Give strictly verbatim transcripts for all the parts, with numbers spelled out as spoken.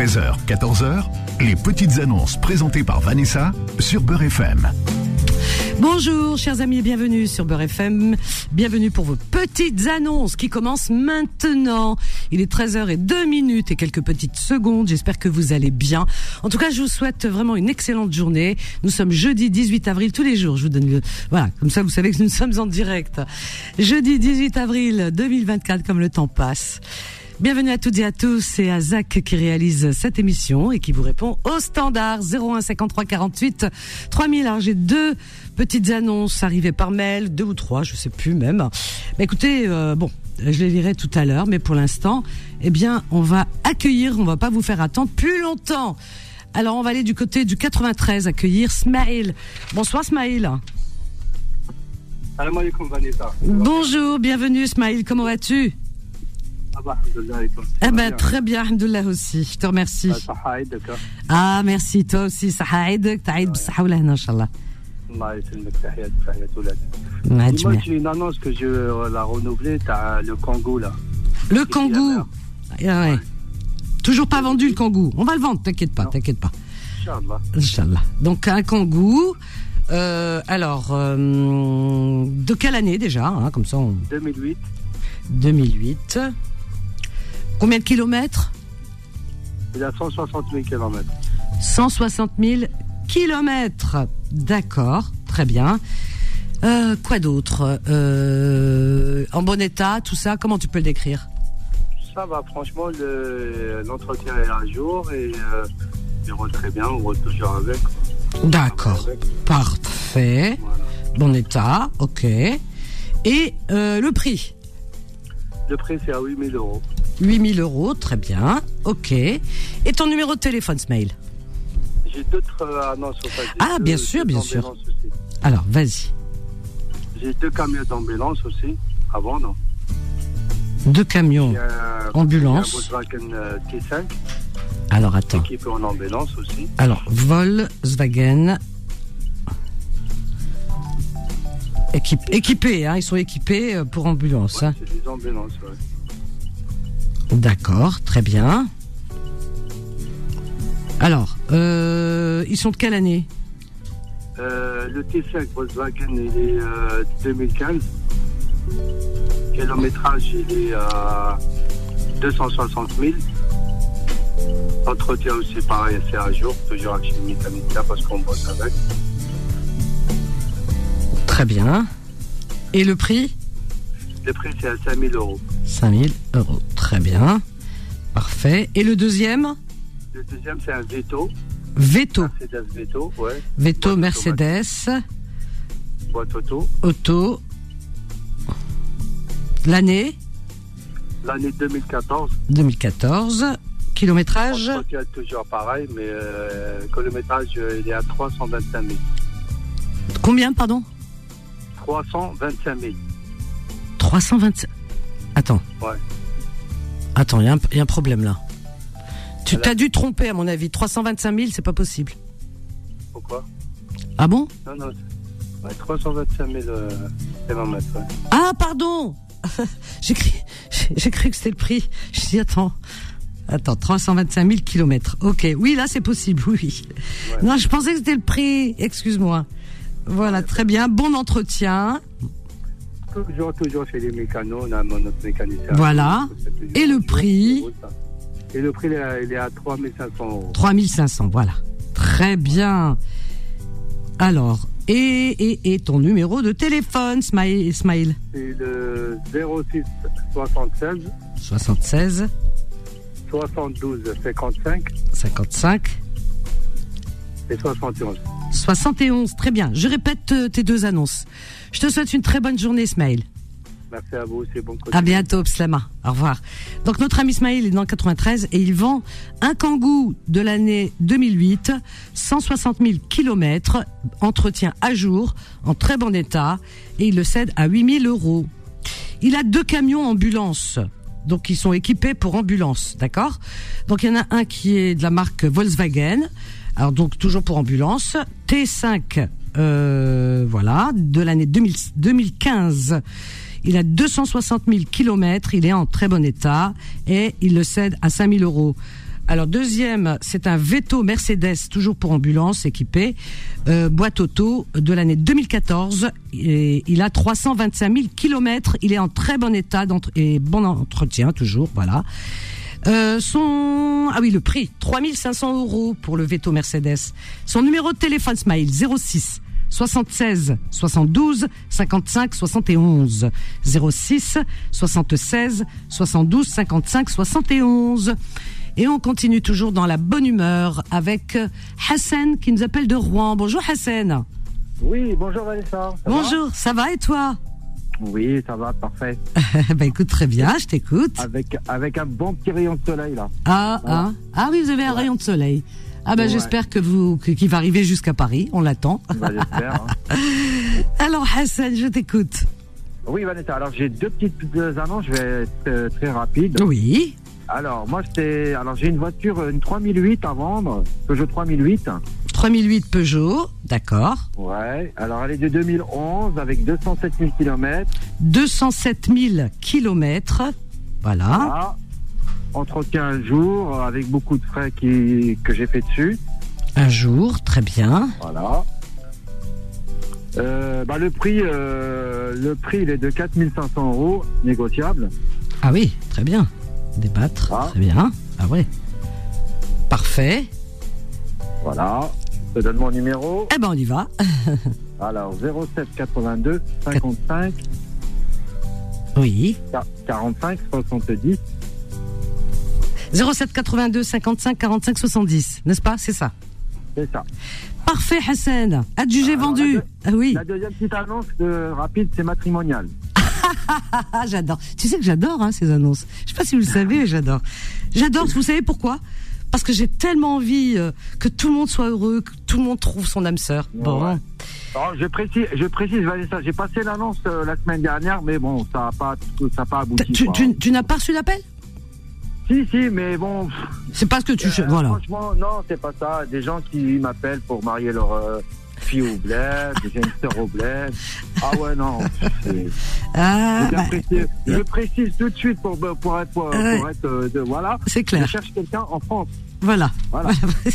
treize heures, quatorze heures, les petites annonces présentées par Vanessa sur Beurre F M. Bonjour chers amis et bienvenue sur Beurre F M. Bienvenue pour vos petites annonces qui commencent maintenant. Il est treize heures zéro deux minutes et quelques petites secondes. J'espère que vous allez bien. En tout cas, je vous souhaite vraiment une excellente journée. Nous sommes jeudi dix-huit avril tous les jours. Je vous donne le... Voilà, comme ça vous savez que nous sommes en direct. Jeudi dix-huit avril deux mille vingt-quatre, comme le temps passe. Bienvenue à toutes et à tous, c'est Azak qui réalise cette émission et qui vous répond au standard zéro un cinquante-trois quarante-huit trois mille. Alors j'ai deux petites annonces arrivées par mail, deux ou trois, je sais plus même. Bah écoutez, euh, bon, je les lirai tout à l'heure, mais pour l'instant, eh bien, on va accueillir, on va pas vous faire attendre plus longtemps. Alors on va aller du côté du quatre-vingt-treize, accueillir Smaïl. Bonsoir Smaïl. Salam alaikum Vanessa. Bonjour, bienvenue Smaïl, comment vas-tu? Ah bah, alhamdoulilah. Eh ben, très bien, alhamdoulilah aussi. Je te remercie. Ah, merci, toi aussi. Sahaïd, t'aïd b'saha ou lahna, Inch'Allah. Allah yaslimik, tahiyat, tahiyat oulad. Dis-moi, j'ai une annonce que je veux la renouveler, t'as le Kangoo, là. Le Kangoo. Ah, ouais. Toujours pas vendu, le Kangoo. On va le vendre, t'inquiète pas, non. t'inquiète pas. Inch'Allah. Inch'Allah. Donc, un Kangoo. Euh, alors, euh, de quelle année déjà, hein, comme ça on... deux mille huit. deux mille huit. Combien de kilomètres? Il a cent soixante mille kilomètres. cent soixante mille kilomètres. D'accord, très bien. Euh, quoi d'autre? euh, En bon état, tout ça, comment tu peux le décrire? Ça va, franchement, le, l'entretien est à jour et euh, il roule très bien, on roule toujours avec. D'accord, avec. Parfait. Voilà. Bon état, ok. Et euh, le prix? Le prix, c'est à huit mille euros. huit mille euros, très bien. Ok. Et ton numéro de téléphone, Smaïl? J'ai d'autres euh, annonces. Enfin, ah, deux, bien sûr, bien sûr. Aussi. Alors, vas-y. J'ai deux camions d'ambulance aussi, à vendre. Deux camions euh, ambulance. Un Volkswagen euh, T cinq. Alors, attends. Équipé en ambulance aussi. Alors, Volkswagen... Équipe, équipés, hein, ils sont équipés pour ambulance. Ouais, hein. C'est des ambulances, ouais. D'accord, très bien. Alors, euh, ils sont de quelle année? euh, Le T cinq Volkswagen, il est euh, deux mille quinze. Kilométrage, il est à deux cent soixante mille. Entretien aussi, pareil, c'est à jour. Toujours avec une mécanique là parce qu'on bosse avec. Très bien. Et le prix? Le prix, c'est à cinq mille euros. cinq mille euros. Très bien. Parfait. Et le deuxième? Le deuxième, c'est un Veto. Veto. Mercedes Veto, ouais. Veto Boîte Mercedes. Automatique. Boîte auto. Auto. L'année? L'année deux mille quatorze. deux mille quatorze. Kilométrage? Entretien toujours pareil, mais euh, le kilométrage, il est à trois cent vingt-cinq mille. Combien, pardon? trois cent vingt-cinq mille. trois cent vingt-cinq. Attends. Ouais. Attends, il y, y a un problème là. Tu voilà. T'as dû tromper à mon avis. trois cent vingt-cinq mille, c'est pas possible. Pourquoi? Ah bon? Non, non. Ouais, trois cent vingt-cinq mille euh, kilomètres. Ouais. Ah, pardon. j'ai, cru, j'ai, j'ai cru que c'était le prix. Je dis, attends. Attends, trois cent vingt-cinq mille kilomètres. Ok, oui, là c'est possible, oui. Ouais. Non, je pensais que c'était le prix. Excuse-moi. Voilà, ouais, très bien. Bon entretien. Toujours, toujours chez les mécanos, on a notre mécanicien. Voilà. Et le prix? Et le prix, il est à trois mille cinq cents euros. trois mille cinq cents, voilà. Très bien. Alors, et, et, et ton numéro de téléphone, Smaïl? C'est le zéro six soixante-seize. soixante-seize. soixante-douze cinquante-cinq. cinquante-cinq. Et soixante et onze. soixante et onze, très bien. Je répète euh, tes deux annonces. Je te souhaite une très bonne journée, Smaïl. Merci à vous, c'est bon côté. À bientôt, Pslama. Au revoir. Donc, notre ami Smaïl est dans le quatre-vingt-treize et il vend un Kangoo de l'année deux mille huit, cent soixante mille kilomètres, entretien à jour, en très bon état, et il le cède à huit mille euros. Il a deux camions ambulance. Donc, ils sont équipés pour ambulance, d'accord? Donc, il y en a un qui est de la marque Volkswagen. Alors, donc, toujours pour ambulance. T cinq, euh, voilà, de l'année deux mille, deux mille quinze. Il a deux cent soixante mille kilomètres. Il est en très bon état et il le cède à cinq mille euros. Alors deuxième, c'est un Veto Mercedes, toujours pour ambulance équipé, euh, boîte auto de l'année deux mille quatorze. Et il a trois cent vingt-cinq mille kilomètres. Il est en très bon état et bon entretien toujours. Voilà. Euh, son ah oui le prix trois mille cinq cents euros pour le Veto Mercedes. Son numéro de téléphone Smile zéro six soixante-seize soixante-douze cinquante-cinq soixante et onze zéro six soixante-seize soixante-douze cinquante-cinq soixante et onze. Et on continue toujours dans la bonne humeur avec Hassan qui nous appelle de Rouen. Bonjour Hassan. Oui, bonjour Vanessa. Ça bonjour, va ça va et toi? Oui, ça va, parfait. Bah écoute, très bien, je t'écoute. Avec, avec un bon petit rayon de soleil là. Ah, voilà. ah, ah oui, vous avez un ouais. rayon de soleil. Ah ben bah, ouais. J'espère que vous que, qu'il va arriver jusqu'à Paris, on l'attend. Bah, j'espère. Hein. Alors Hassan, je t'écoute. Oui Vanessa, alors j'ai deux petites deux annonces, je vais être euh, très rapide. Oui. Alors moi c'était, alors j'ai une voiture, une trois mille huit à vendre, Peugeot trois mille huit. trois mille huit Peugeot, d'accord. Ouais, alors elle est de deux mille onze avec deux cent sept mille kilomètres. deux cent sept mille kilomètres, voilà. Voilà. Entretien un jour avec beaucoup de frais qui, que j'ai fait dessus. Un jour, très bien. Voilà. Euh, bah le prix, euh, le prix il est de quatre mille cinq cents euros, négociable. Ah oui, très bien. Débattre, ah. Très bien. Ah ouais. Parfait. Voilà. Je te donne mon numéro. Eh ben on y va. Alors zéro sept quatre-vingt-deux cinquante-cinq. Oui. quarante-cinq soixante-dix. zéro sept quatre-vingt-deux cinquante-cinq quarante-cinq soixante-dix, n'est-ce pas? C'est ça. C'est ça. Parfait Hassan. Adjugé vendu. La, deux, ah oui. La deuxième petite annonce de, rapide, c'est matrimonial. J'adore. Tu sais que j'adore hein, ces annonces. Je sais pas si vous le savez, mais j'adore. J'adore. Vous savez pourquoi? Parce que j'ai tellement envie euh, que tout le monde soit heureux, que tout le monde trouve son âme sœur. Ouais, bon. Ouais. Alors, je précise, je précise, Vanessa, j'ai passé l'annonce euh, la semaine dernière, mais bon, ça n'a pas, ça n'a pas abouti. Tu, tu, tu n'as pas reçu l'appel? Si, si, mais bon. C'est pas ce que tu euh, voilà. Franchement, non, c'est pas ça. Des gens qui m'appellent pour marier leur euh, fille au bled, j'ai une sœur au bled. Ah ouais, non. Ah, je, bah, précise, je précise tout de suite pour, pour être, pour, euh, pour être euh, de, voilà. C'est clair. Je cherche quelqu'un en France. Voilà. Voilà.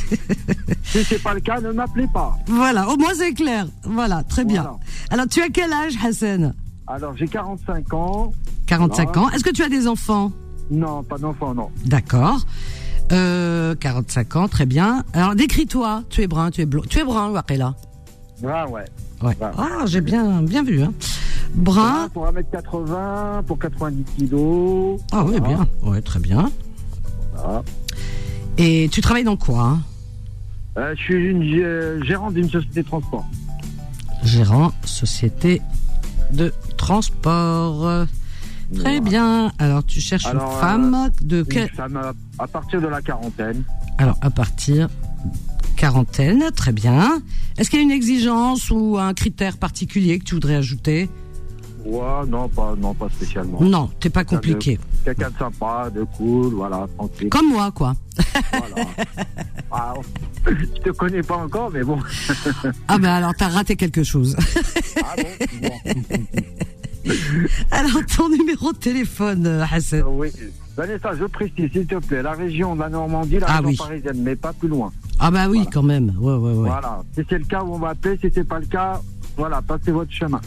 Si c'est pas le cas, ne m'appelez pas. Voilà, au moins c'est clair. Voilà, très bien. Voilà. Alors, tu as quel âge, Hassan? Alors, j'ai quarante-cinq ans. quarante-cinq voilà. ans. Est-ce que tu as des enfants? Non, pas d'enfants, non. D'accord. Euh, quarante-cinq ans, très bien. Alors, décris-toi. Tu es brun, tu es blond. Tu es brun, Waqila? Brun, ouais. Ouais. Brun. Ah, j'ai bien, bien vu, hein. Brun. Pour un mètre quatre-vingts, pour quatre-vingt-dix kilos. Ah oui, voilà. Bien. Ouais, très bien. Voilà. Et tu travailles dans quoi hein euh, Je suis une euh, gérante d'une société de transport. Gérant société de transport. Très voilà. Bien. Alors, tu cherches Alors, une femme euh, de quelle... Une femme à partir de la quarantaine. Alors, à partir quarantaine, très bien. Est-ce qu'il y a une exigence ou un critère particulier que tu voudrais ajouter? Ouais, non, pas, non, pas spécialement. Non, t'es pas compliqué. Quelqu'un de, quelqu'un de sympa, de cool, voilà, tranquille. Comme moi, quoi. Voilà. Ah, je te connais pas encore, mais bon. Ah ben alors, t'as raté quelque chose. Ah bon, bon. Alors, ton numéro de téléphone, Hassan. euh, Oui. Vanessa, je précise, s'il te plaît, la région de la Normandie, la ah, région oui. parisienne, mais pas plus loin. Ah bah oui, voilà. Quand même. Ouais, ouais, ouais. Voilà. Si c'est le cas, on va appeler. Si c'est pas le cas, voilà, passez votre chemin.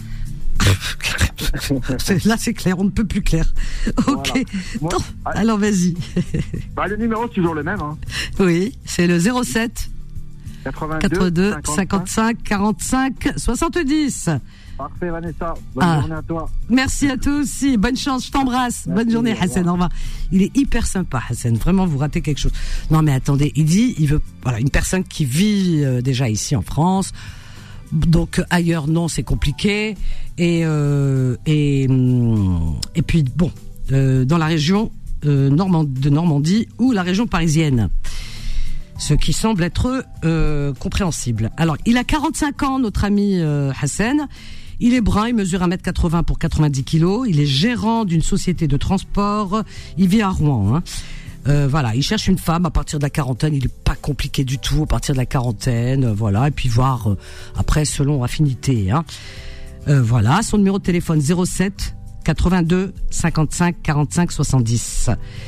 Là, c'est clair, on ne peut plus clair. Ok. Voilà. Moi, alors, vas-y. Bah, le numéro, c'est toujours le même. Hein. Oui, c'est le zéro sept quatre-vingt-deux cinquante-cinq quarante-cinq soixante-dix. Parfait, Vanessa. Bonne ah. journée à toi. Merci à toi aussi. Bonne chance, je t'embrasse. Merci, bonne journée, Hassan. Au revoir. Il est hyper sympa, Hassan. Vraiment, vous ratez quelque chose. Non, mais attendez, il dit, il veut, voilà, une personne qui vit euh, déjà ici en France. Donc ailleurs, non, c'est compliqué. Et euh, et et puis bon, euh, dans la région euh, Normand- de Normandie ou la région parisienne. Ce qui semble être euh, compréhensible. Alors, il a quarante-cinq ans, notre ami euh, Hassan. Il est brun, il mesure un mètre quatre-vingts pour quatre-vingt-dix kilos. Il est gérant d'une société de transport. Il vit à Rouen. Hein. Euh, voilà, il cherche une femme à partir de la quarantaine. Il est pas compliqué du tout à partir de la quarantaine. Euh, voilà, et puis voir euh, après selon affinité. Hein. Euh, voilà, son numéro de téléphone zéro sept quatre-vingt-deux cinquante-cinq quarante-cinq soixante-dix.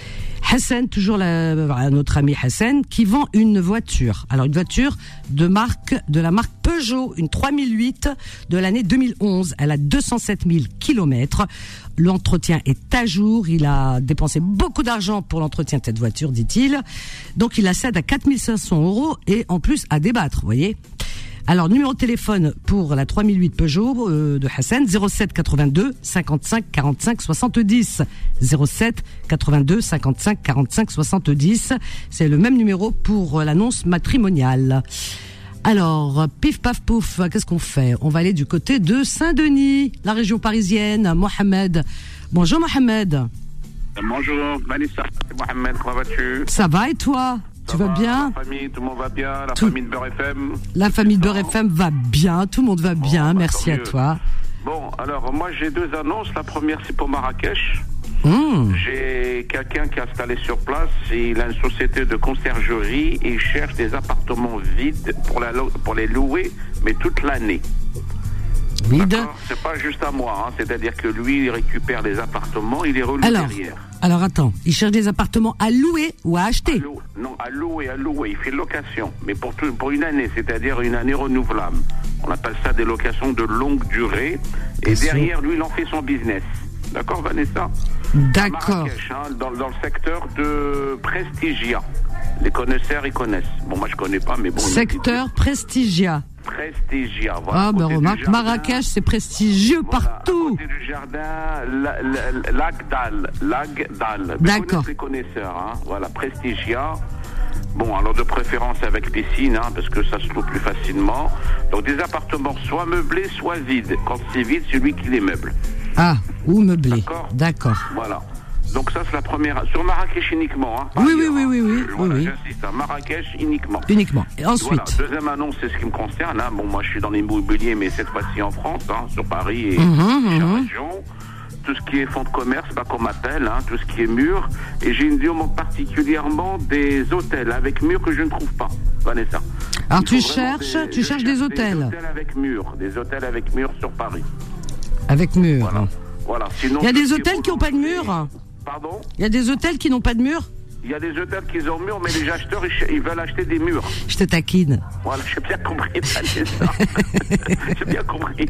Hassan, toujours la, voilà, notre ami Hassan, qui vend une voiture. Alors une voiture de marque, de la marque Peugeot, une trois mille huit de l'année deux mille onze. Elle a deux cent sept mille kilomètres. L'entretien est à jour. Il a dépensé beaucoup d'argent pour l'entretien de cette voiture, dit-il. Donc il la cède à quatre mille cinq cents euros et en plus à débattre, vous voyez. Alors, numéro de téléphone pour la trois mille huit Peugeot euh, de Hassan, zéro sept quatre-vingt-deux cinquante-cinq quarante-cinq soixante-dix. zéro sept quatre-vingt-deux cinquante-cinq quarante-cinq soixante-dix. C'est le même numéro pour euh, l'annonce matrimoniale. Alors, pif paf pouf, qu'est-ce qu'on fait? On va aller du côté de Saint-Denis, la région parisienne. Mohamed. Bonjour Mohamed. Bonjour Vanessa, c'est Mohamed, comment vas-tu? Ça va et toi? Ça tu vas va, bien? La famille, tout le monde va bien. La tout... famille de Beurre F M. La famille de Beurre F M va bien. Tout le monde va bien. Bon, bah, merci à toi. Bon, alors moi j'ai deux annonces. La première c'est pour Marrakech. Mmh. J'ai quelqu'un qui est installé sur place. Il a une société de conciergerie et il cherche des appartements vides pour, la, pour les louer, mais toute l'année. Vide. C'est pas juste à moi, hein. C'est-à-dire que lui il récupère des appartements, il les reloue alors, derrière. Alors attends, il cherche des appartements à louer ou à acheter? à louer, Non, à louer, à louer. Il fait location, mais pour, tout, pour une année, c'est-à-dire une année renouvelable. On appelle ça des locations de longue durée. Et Bien derrière, sûr. lui, il en fait son business. D'accord, Vanessa? D'accord. Hein, dans, dans le secteur de Prestigia. Les connaisseurs, ils connaissent. Bon, moi, je connais pas, mais bon... Secteur Prestigia. Prestigia, voilà. Ah, ben remarque, Marrakech, c'est prestigieux voilà, partout. À côté du jardin, Lagdal. Lagdal. D'accord. Les connaisseurs, hein. Voilà, Prestigia. Bon, alors de préférence avec piscine, hein, parce que ça se trouve plus facilement. Donc des appartements soit meublés, soit vides. Quand c'est vide, c'est lui qui les meuble. Ah, ou meublés. D'accord. D'accord. Voilà. Donc ça, c'est la première. Sur Marrakech uniquement. Hein, oui, oui, oui, oui, oui, voilà, oui. J'insiste, à Marrakech uniquement. Uniquement. Et ensuite. Voilà. Deuxième annonce, c'est ce qui me concerne. Hein. Bon, moi, je suis dans l'immobilier, mais cette fois-ci en France, hein, sur Paris et mmh, chaque mmh. région. Tout ce qui est fonds de commerce, bah, qu'on m'appelle, hein, tout ce qui est mur. Et j'ai une demande particulièrement des hôtels avec mur que je ne trouve pas, Vanessa. Alors tu cherches, des, tu cherches des hôtels. Des hôtels avec mur, des hôtels avec mur sur Paris. Avec mur. Voilà. Voilà. Sinon, il y a des hôtels qui n'ont pas de mur. Pardon? Il y a des hôtels qui n'ont pas de mur. Il y a des hôtels qui ont murs, mais les acheteurs, ils, ils veulent acheter des murs. Je te taquine. Voilà, j'ai bien compris, Vanessa. J'ai bien compris.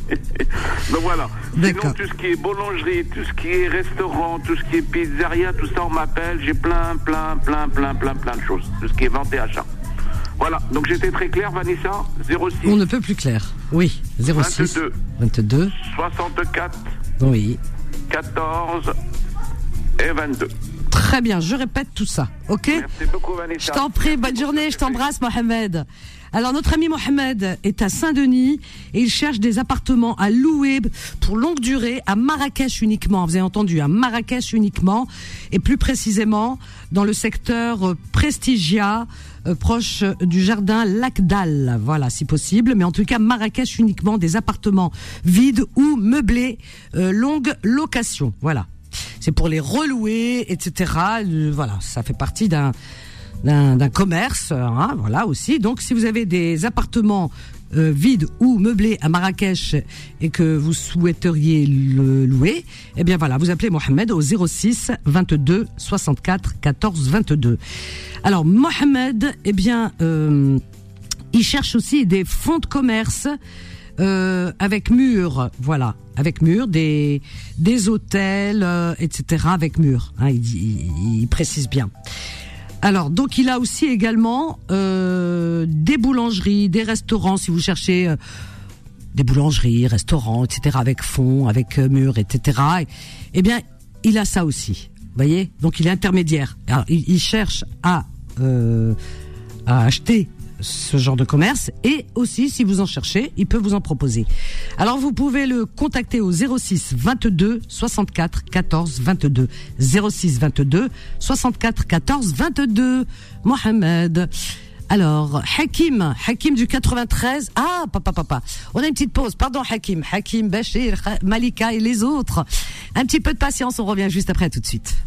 Donc voilà. Sinon, tout ce qui est boulangerie, tout ce qui est restaurant, tout ce qui est pizzeria, tout ça, on m'appelle. J'ai plein, plein, plein, plein, plein, plein de choses. Tout ce qui est vente et achat. Voilà. Donc j'étais très clair, Vanessa. zéro six. On ne peut plus clair. Oui. zéro six. vingt-deux. vingt-deux. soixante-quatre. Oui. quatorze. Et vingt-deux. Très bien, je répète tout ça, ok? Merci beaucoup, Vanessa. Je t'en prie, bonne journée, je t'embrasse, Mohamed. Alors, notre ami Mohamed est à Saint-Denis et il cherche des appartements à louer pour longue durée à Marrakech uniquement. Vous avez entendu, à Marrakech uniquement et plus précisément dans le secteur Prestigia, euh, proche du jardin Lagdal. Voilà, si possible. Mais en tout cas, Marrakech uniquement, des appartements vides ou meublés, euh, longue location. Voilà. C'est pour les relouer, et cetera. Euh, voilà, ça fait partie d'un d'un, d'un commerce, hein, voilà aussi. Donc, si vous avez des appartements euh, vides ou meublés à Marrakech et que vous souhaiteriez le louer, eh bien voilà, vous appelez Mohamed au zéro six vingt-deux soixante-quatre quatorze vingt-deux. Alors, Mohamed, eh bien, euh, il cherche aussi des fonds de commerce. Euh, avec mur, voilà, avec mur, des des hôtels, euh, et cetera. Avec mur, hein, il, il, il précise bien. Alors, donc, il a aussi également euh, des boulangeries, des restaurants, si vous cherchez euh, des boulangeries, restaurants, et cetera. Avec fond, avec euh, mur, et cetera. Et, eh bien, il a ça aussi, vous voyez. Donc, il est intermédiaire. Alors, il, il cherche à euh, à acheter ce genre de commerce et aussi si vous en cherchez, il peut vous en proposer. Alors vous pouvez le contacter au zéro six vingt-deux soixante-quatre quatorze vingt-deux zéro six vingt-deux soixante-quatre quatorze vingt-deux. Mohamed. Alors Hakim, Hakim du quatre-vingt-treize. Ah papa papa. On a une petite pause. Pardon Hakim, Hakim, Bachir, Malika et les autres. Un petit peu de patience, on revient juste après, tout de suite.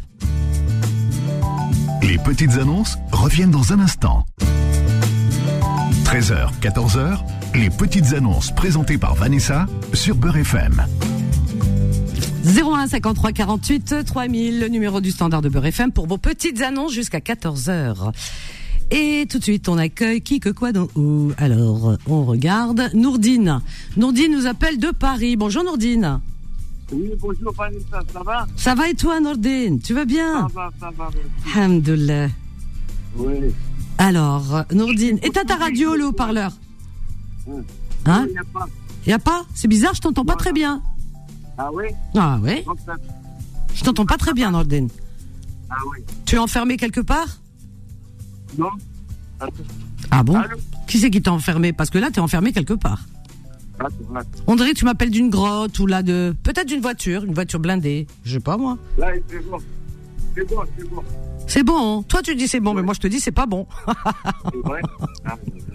Les petites annonces reviennent dans un instant. treize heures, quatorze heures, les petites annonces présentées par Vanessa sur Beurre F M. zéro un cinquante-trois quarante-huit trois mille, le numéro du standard de Beurre F M pour vos petites annonces jusqu'à quatorze heures. Et tout de suite, on accueille qui que quoi dans où. Alors, on regarde Nourdine. Nourdine nous appelle de Paris. Bonjour Nourdine. Oui, bonjour Vanessa, ça va? Ça va et toi Nourdine? Tu vas bien? Ça va, ça va. Alhamdoulilah. Oui. Alors, Nourdine, éteins ta radio, le haut-parleur. Oui. Hein? Il n'y a pas. Y a pas? C'est bizarre, je t'entends pas très bien. Ah oui? Ah oui? Je t'entends pas très bien, Nourdine. Ah oui. Tu es enfermé quelque part? Non. Ah bon? Allô? Qui c'est qui t'a enfermé? Parce que là, t'es enfermé quelque part. Ah, c'est vrai. On dirait que tu m'appelles d'une grotte ou là de... Peut-être d'une voiture, une voiture blindée. Je sais pas, moi. Là, c'est bon. C'est bon, c'est bon. C'est bon, hein? Toi, tu dis c'est bon, mais moi, je te dis c'est pas bon. C'est vrai? Ah,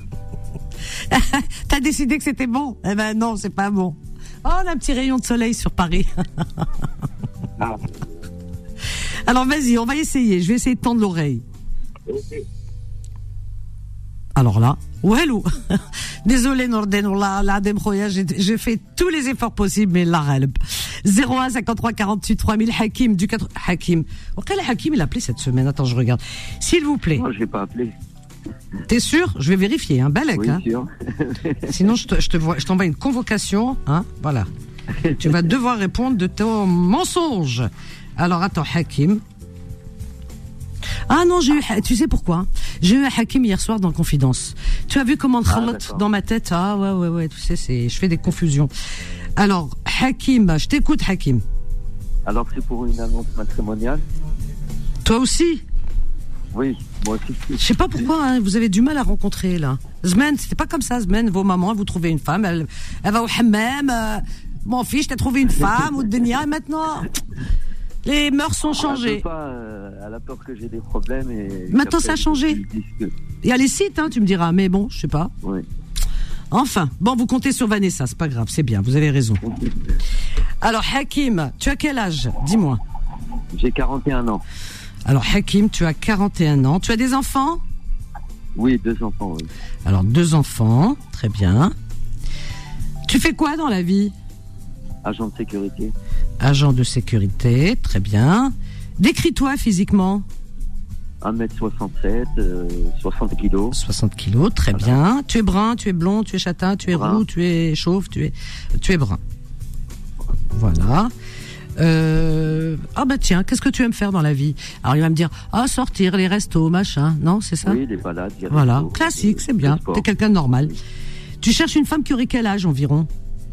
T'as décidé que c'était bon? Eh ben non, c'est pas bon. Oh, on a un petit rayon de soleil sur Paris. ah. Alors, vas-y, on va essayer. Je vais essayer de tendre l'oreille. Ok. Alors là, ouhelou. Désolé Norden, là, là, j'ai, j'ai fait tous les efforts possibles, mais la relève. zéro un cinquante-trois quarante-huit trois mille, Hakim du quatre... Hakim. Quel Hakim il a appelé cette semaine? Attends, je regarde. S'il vous plaît. Non, je n'ai pas appelé. T'es sûr? Je vais vérifier, hein, Balek, oui, hein. sûr. Sinon, je, te, je, te vois, je t'envoie une convocation, hein, voilà. Tu vas devoir répondre de ton mensonge. Alors, attends, Hakim. Ah non, j'ai eu, tu sais pourquoi? J'ai eu un Hakim hier soir dans Confidence. Tu as vu comment on ah, dans ma tête? Ah ouais, ouais, ouais, tu sais, c'est, je fais des confusions. Alors, Hakim, je t'écoute, Hakim. Alors, c'est pour une annonce matrimoniale? Toi aussi? Oui, moi aussi. Je sais pas pourquoi, hein, vous avez du mal à rencontrer, là. Zmen, c'était pas comme ça, Zmen, vos mamans, vous trouvez une femme, elle, elle va au hammam, euh, mon fils, t'as trouvé une femme, ou de Denia, et maintenant... Les mœurs sont changées. Elle, pas, euh, elle a peur que j'ai des problèmes. Et maintenant, ça a changé. Que... Il y a les sites, hein, tu me diras, mais bon, je sais pas. Oui. Enfin, bon, vous comptez sur Vanessa, c'est pas grave, c'est bien, vous avez raison. Alors, Hakim, tu as quel âge? Dis-moi. J'ai quarante et un ans. Alors, Hakim, tu as quarante et un ans. Tu as des enfants? Oui, deux enfants, oui. Alors, deux enfants, très bien. Tu fais quoi dans la vie? Agent de sécurité. Agent de sécurité, très bien. Décris-toi physiquement. un mètre soixante-sept, euh, soixante kilos. soixante kilos, très voilà. Bien. Tu es brun, tu es blond, tu es châtain, tu es brun. Roux, tu es chauve, tu es, tu es brun. Voilà. Euh... Ah bah tiens, qu'est-ce que tu aimes faire dans la vie? Alors il va me dire, ah sortir, les restos, machin. Non, c'est ça? Oui, les balades. Les voilà, restos, classique, c'est bien. T'es quelqu'un de normal. Oui. Tu cherches une femme qui aurait quel âge environ?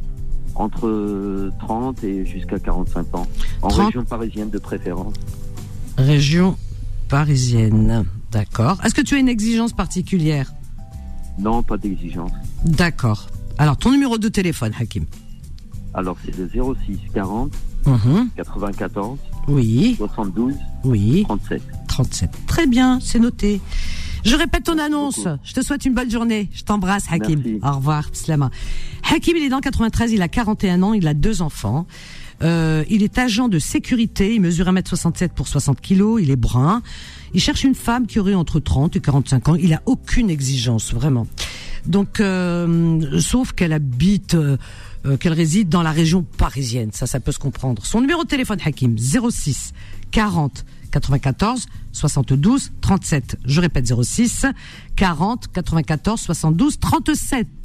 Entre trente et jusqu'à quarante-cinq ans. En trente région parisienne de préférence. Région parisienne, d'accord. Est-ce que tu as une exigence particulière? Non, pas d'exigence. D'accord. Alors, ton numéro de téléphone, Hakim? Alors, c'est le zéro six quarante mmh. quatre-vingt-quatorze oui. soixante-douze oui. trente-sept. trente-sept. Très bien, c'est noté. Je répète ton annonce. Je te souhaite une bonne journée. Je t'embrasse, Hakim. Merci. Au revoir, Slama. Hakim, il est dans le quatre-vingt-treize, il a quarante et un ans, il a deux enfants. Euh, il est agent de sécurité, il mesure un mètre soixante-sept pour soixante kilos, il est brun. Il cherche une femme qui aurait entre trente et quarante-cinq ans. Il a aucune exigence, vraiment. Donc, euh, sauf qu'elle habite, euh, qu'elle réside dans la région parisienne. Ça, ça peut se comprendre. Son numéro de téléphone, Hakim, zéro six quarante quatre-vingt-quatorze soixante-douze trente-sept. Je répète, zéro six quarante quatre-vingt-quatorze soixante-douze trente-sept.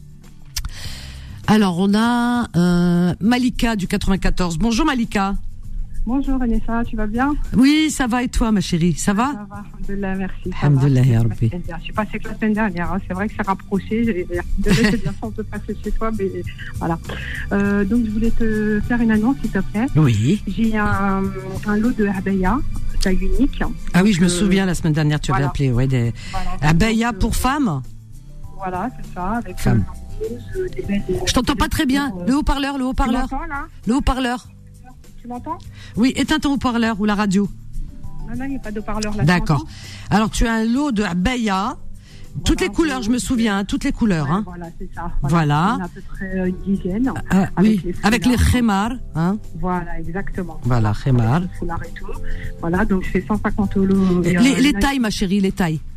Alors, on a euh, Malika du quatre-vingt-quatorze. Bonjour Malika. Bonjour Vanessa, tu vas bien? Oui, ça va et toi ma chérie? Ça va? Ça va, alhamdoulilah, merci. Alhamdoulilah, ya Rabbi. Je suis passée que la semaine dernière, hein. C'est vrai que c'est rapproché, j'ai bien chance de passer chez toi, mais voilà. Euh, donc je voulais te faire une annonce s'il te plaît. Oui. J'ai un, un lot de abaya, taille unique. Ah oui, je me euh, souviens la semaine dernière, tu voilà. avais appelé, ouais, des voilà, abaya pour euh, femmes? Voilà, c'est ça, avec femmes. Euh, des belles, je t'entends pas très bien, euh, le haut-parleur, le haut-parleur. Tu m'entends là? Le haut-parleur. Tu m'entends? Oui, éteins ton haut-parleur ou la radio. Non, non, il n'y a pas de haut-parleur là. D'accord. Alors, tu as un lot de abaya, voilà, toutes les couleurs, je me souviens, hein, toutes les couleurs. Ouais, hein. Voilà, c'est ça. Voilà. voilà. On a à peu près une dizaine. Euh, avec oui, les avec les khemar. Hein. Voilà, exactement. Voilà, khemar. Les foulards et tout. Voilà, donc c'est cent cinquante euros. Les, les tailles, ma chérie, les tailles.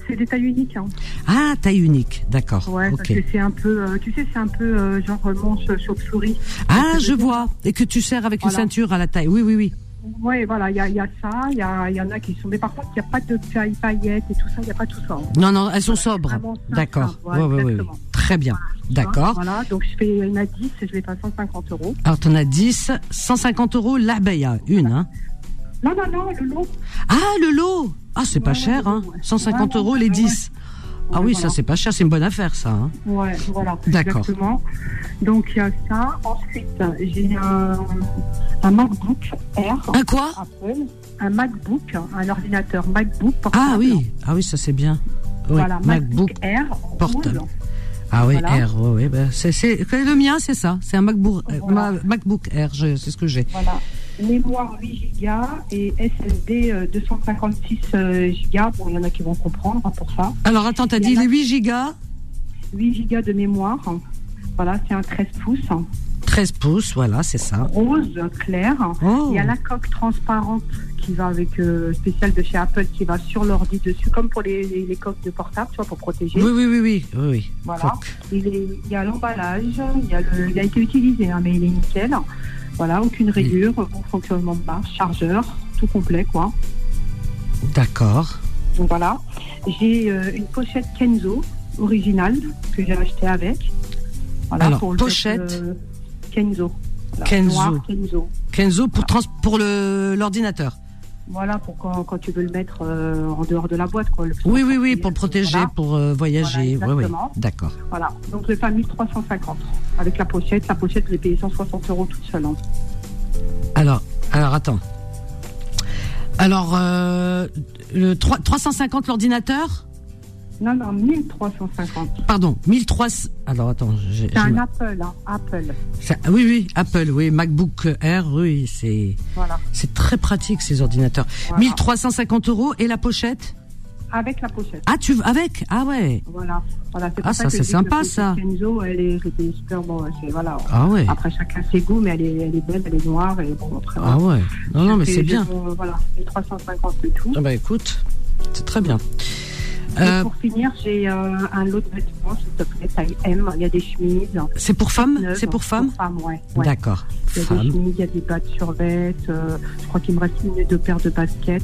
C'est des tailles uniques. Hein. Ah, taille unique, d'accord. Ouais, okay. Parce que c'est un peu, euh, tu sais, c'est un peu euh, genre manche chauve-souris. Ah, je vois. Et que tu sers avec voilà. une ceinture à la taille. Oui, oui, oui. Oui, voilà, il y a, y a ça, il y, a, y en a qui sont... Mais par contre, il n'y a pas de taille paillettes et tout ça, il n'y a pas tout ça. Hein. Non, non, elles sont voilà, sobres. D'accord. Ouais, ouais, ouais, ouais. Très bien. Voilà, d'accord. Voilà, donc je fais une à dix et je vais pas cent cinquante euros. Alors, tu en as dix, cent cinquante euros l'abaya, une, hein. Non, non, non, le lot. Ah, le lot. Ah, c'est ouais, pas cher, hein. cent cinquante ouais, euros les dix. Ouais. Ah oui, voilà. Ça c'est pas cher, c'est une bonne affaire ça. Hein. Ouais, voilà. D'accord. Exactement. Donc il y a ça. Ensuite, j'ai un, un MacBook Air. Un quoi Apple. Un MacBook, un ordinateur MacBook portable. Ah oui, ah oui, ça c'est bien. Oui, voilà, MacBook, MacBook Air portable. Ah oui, voilà. Air, oui, oui. Ben, c'est, c'est, le mien, c'est ça. C'est un MacBook, voilà. euh, MacBook Air, je, c'est ce que j'ai. Voilà. Mémoire huit gigas et S S D euh, deux cent cinquante-six gigas. Bon, il y en a qui vont comprendre hein, pour ça. Alors attends, t'as dit les huit gigas huit gigas de mémoire. Voilà, c'est un treize pouces. treize pouces, voilà, c'est ça. Rose, clair. Oh. Il y a la coque transparente qui va avec, euh, spéciale de chez Apple, qui va sur l'ordi dessus, comme pour les, les, les coques de portable, tu vois, pour protéger. Oui, oui, oui, oui. oui, oui. Voilà. Il, est, il y a l'emballage, il, y a le, il a été utilisé, hein, mais il est nickel. Voilà, aucune rayure, oui. Bon fonctionnement de marche, chargeur, tout complet, quoi. D'accord. Donc voilà. J'ai euh, une pochette Kenzo originale que j'ai achetée avec. Voilà, alors, pour pochette le fait, euh, Kenzo. Voilà, Kenzo. Noir, Kenzo. Kenzo pour, voilà. trans- pour le, l'ordinateur. Voilà, pour quand, quand tu veux le mettre euh, en dehors de la boîte, quoi. Le oui, oui, oui, pour le protéger, voilà. pour euh, voyager. Voilà, oui, oui. D'accord. Voilà, donc je l'ai fait à mille trois cent cinquante avec la pochette. La pochette, je l'ai payée cent soixante euros toute seule. Hein. Alors, alors attends. Alors, euh, le trois, trois cent cinquante l'ordinateur ? Non, non, mille trois cent cinquante. Pardon, mille trois cents. Alors, attends. J'ai, c'est j'ai... un Apple, hein, Apple. Ça, oui, oui, Apple, oui. MacBook Air, oui, c'est, voilà. c'est très pratique, ces ordinateurs. Voilà. mille trois cent cinquante euros et la pochette ? Avec la pochette. Ah, tu veux, avec ? Ah ouais. Voilà. voilà c'est ah, ça, ça c'est sympa, ça. Kenzo, elle est, elle est super bon. C'est, voilà. Ah ouais. Après, chacun ses goûts, mais elle est, elle est belle, elle est noire. Et bon, après, ah ouais. Non, non, mais c'est bien. Euh, voilà, mille trois cent cinquante et tout. Ah bah écoute, c'est très bien. Euh, pour finir, j'ai euh, un lot de vêtements, s'il te plaît, taille M. Il y a des chemises. C'est pour femmes neuves, C'est pour femmes Pour femmes, ouais. ouais. D'accord. Il y a femmes. des chemises, il y a des bas de survêt. Euh, je crois qu'il me reste une ou deux paires de baskets.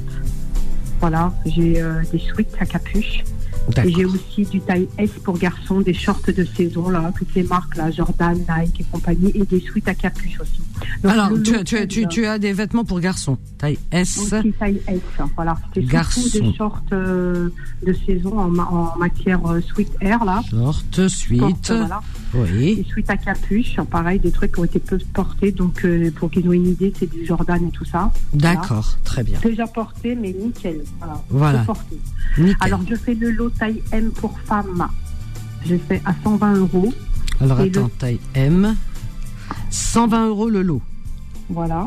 Voilà, j'ai euh, des sweats à capuche. D'accord. Et j'ai aussi du taille S pour garçons, des shorts de saison, là, toutes les marques, là, Jordan, Nike et compagnie, et des sweats à capuche aussi. Donc, alors, tu as, tu, as, tu, tu as des vêtements pour garçons, taille S. Aussi taille S, voilà. C'était garçon. Surtout des shorts euh, de saison en, ma- en matière euh, sweat air, là. Shorts, sweat, voilà. Oui. Des sweats à capuche, pareil, des trucs qui ont été peu portés, donc euh, pour qu'ils aient une idée, c'est du Jordan et tout ça. D'accord, voilà. Très bien. Déjà porté, mais nickel, voilà. Voilà. Porté. Nickel. Alors, je fais le lot taille M pour femmes. Je fais à cent vingt euros. Alors, et attends, le... taille M, cent vingt euros le lot. Voilà.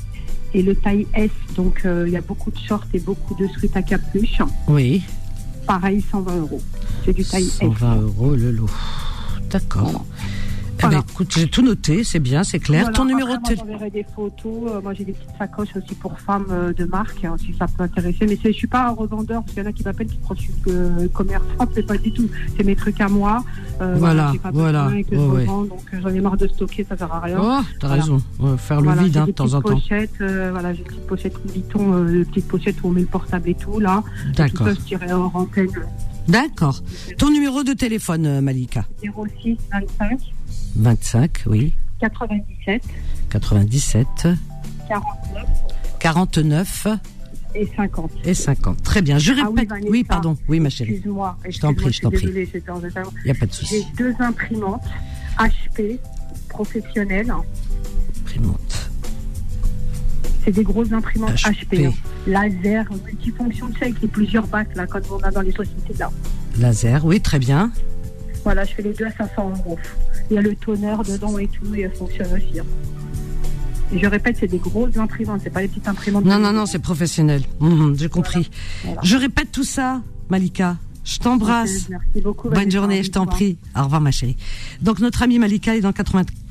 Et le taille S, donc il euh, y a beaucoup de shorts et beaucoup de sweats à capuche. Oui. Pareil, cent vingt euros. C'est du taille S. cent vingt euros le lot. D'accord. Voilà. Eh voilà. ben, écoute, j'ai tout noté, c'est bien, c'est clair. Voilà, ton numéro de téléphone. J'enverrai des photos. Euh, moi, j'ai des petites sacoches aussi pour femmes euh, de marque, hein, si ça peut intéresser. Mais c'est, je suis pas un revendeur, parce qu'il y en a qui m'appellent qui croient que je suis euh, commerçante. C'est pas du tout. C'est mes trucs à moi. Euh, voilà, j'ai pas voilà. Et que oh, je ouais. revends, donc euh, j'en ai marre de stocker, ça sert à rien. Oh, t'as voilà. raison. Ouais, faire le voilà, vide hein, de temps en temps. Pochettes, euh, voilà, j'ai une petite pochette Vuitton, euh, une petite pochette où on met le portable et tout là. D'accord. Tout ça, je tirais hors antenne. D'accord. Ton numéro de téléphone, Malika. zéro six vingt-cinq vingt-cinq, oui. quatre-vingt-dix-sept quatre-vingt-dix-sept quarante-neuf quarante-neuf et cinquante. Et cinquante. Très bien. Je répète. Ah oui, Vanessa, oui, pardon. Oui, ma chérie. Excuse-moi. Je t'en prie, je t'en prie. Il n'y a pas de souci. J'ai deux imprimantes H P professionnelles. Imprimantes. C'est des grosses imprimantes H P. H P hein. Laser, multifonction, tu sais, avec les plusieurs bacs, là, comme on a dans les sociétés, là. Laser, oui, très bien. Voilà, je fais les deux à cinq cents euros. Il y a le toner dedans et tout, et elle fonctionne aussi. Hein. Et je répète, c'est des grosses imprimantes, c'est pas les petites imprimantes. Non, non, non, c'est professionnel. Mmh, j'ai compris. Voilà. Voilà. Je répète tout ça, Malika. Je t'embrasse. Merci beaucoup. Bonne journée, je t'en prie. Au revoir, ma chérie. Donc, notre amie Malika est dans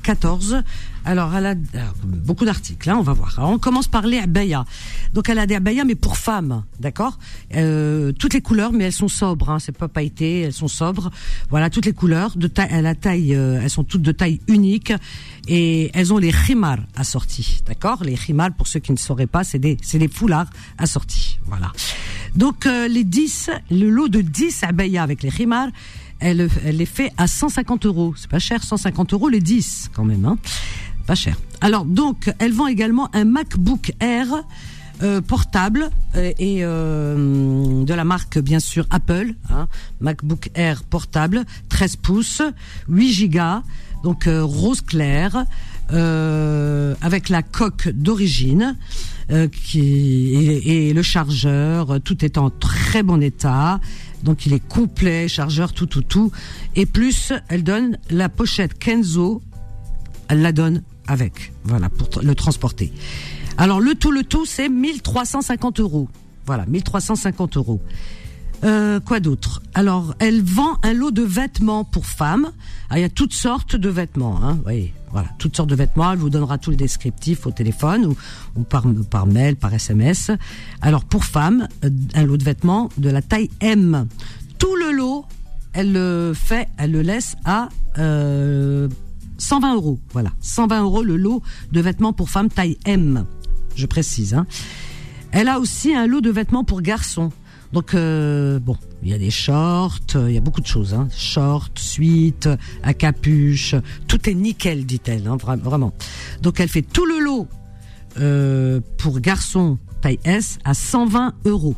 quatorze. Alors, elle a alors, beaucoup d'articles, hein, on va voir. Alors, on commence par les abaya. Donc, elle a des abaya, mais pour femmes, d'accord euh, toutes les couleurs, mais elles sont sobres, hein, c'est pas pailleté, elles sont sobres. Voilà, toutes les couleurs, de taille, à la taille, euh, elles sont toutes de taille unique, et elles ont les khimar assortis, d'accord. Les khimar, pour ceux qui ne sauraient pas, c'est des, c'est des foulards assortis, voilà. Donc, euh, les dix, le lot de dix abaya avec les khimar, elle, elle les fait à cent cinquante euros. C'est pas cher, cent cinquante euros les dix, quand même, hein. Pas cher. Alors donc, elle vend également un MacBook Air euh, portable euh, et euh, de la marque bien sûr Apple, hein, MacBook Air portable, treize pouces, huit gigas, donc euh, rose clair, euh, avec la coque d'origine euh, qui et, et le chargeur, tout est en très bon état. Donc il est complet, chargeur, tout, tout, tout. Et plus, elle donne la pochette Kenzo, elle la donne avec, voilà, pour t- le transporter. Alors le tout, le tout, c'est mille trois cent cinquante euros. Voilà, mille trois cent cinquante euros. Euh, quoi d'autre? Alors, elle vend un lot de vêtements pour femmes. Alors, il y a toutes sortes de vêtements, hein. Oui, voilà, toutes sortes de vêtements. Elle vous donnera tout le descriptif au téléphone ou, ou par, par mail, par S M S. Alors, pour femmes, un lot de vêtements de la taille M. Tout le lot, elle le fait, elle le laisse à euh, cent vingt euros. Voilà, cent vingt euros le lot de vêtements pour femmes taille M. Je précise, hein. Elle a aussi un lot de vêtements pour garçons. Donc, euh, bon, il y a des shorts, il y a beaucoup de choses, hein. Shorts, suites, à capuche, tout est nickel, dit-elle, hein, vraiment. Donc, elle fait tout le lot euh, pour garçons taille S à cent vingt euros.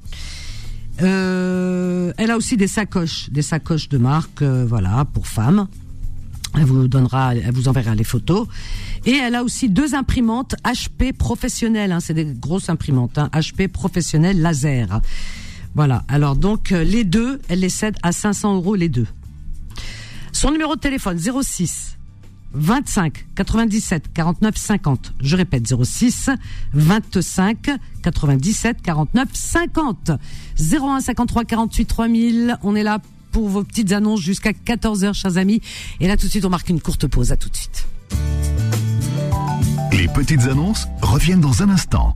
Euh, elle a aussi des sacoches, des sacoches de marque, euh, voilà, pour femmes. Elle vous donnera, elle vous enverra les photos. Et elle a aussi deux imprimantes H P professionnelles, hein, c'est des grosses imprimantes, hein, H P professionnelles laser. Voilà. Alors donc les deux, elle les cède à cinq cents euros les deux. Son numéro de téléphone zéro six vingt-cinq quatre-vingt-dix-sept quarante-neuf cinquante. Je répète zéro six vingt-cinq quatre-vingt-dix-sept quarante-neuf cinquante. zéro un cinquante-trois quarante-huit trois mille. On est là pour vos petites annonces jusqu'à quatorze heures, chers amis. Et là, tout de suite, on marque une courte pause. À tout de suite. Les petites annonces reviennent dans un instant.